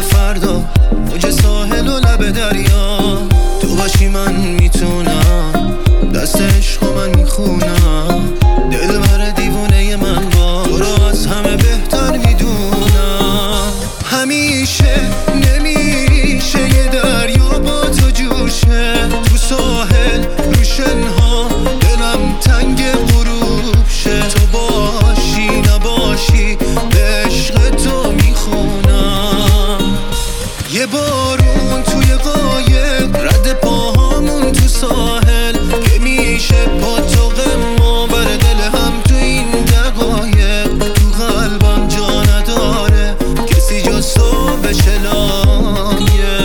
فردا موج ساحل و لب دریا تو باشی من میتونم دست عشق من میخونم دلبر دیوونه من با تو رو از همه بهتر میدونم همیشه نمیشه یه دریا با تو جوشه تو ساحل روشنها دلم تنگ غروب شه تو باشی نباشی به عشق تو میخونم یه بارون توی قایق رد پاهامون تو ساحل که میشه با تو غما بر دل هم تو این دقایق تو قلبم جا نداره کسی جز تو بشه لایه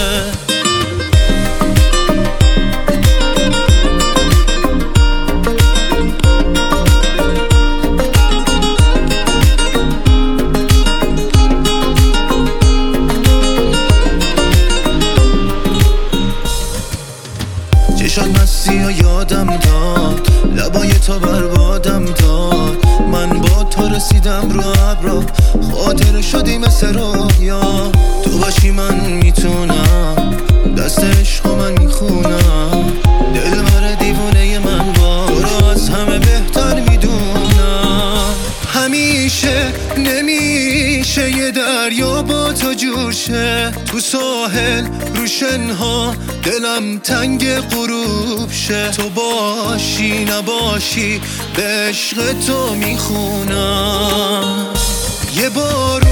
چشات مستی و یادم داد لبای تو بربادم داد من با تو رسیدم رو ابرا خاطر شدی مثل رویا تو باشی من میتونم دست عشق من میخونم دلبر دیوونه من با تو رو از همه بهتر میدونم همیشه نمیشه یه دریا با تو جوشه تو ساحل روشنها دلم تنگ غروب شه تو باشی نباشی به عشق تو میخونم یه بار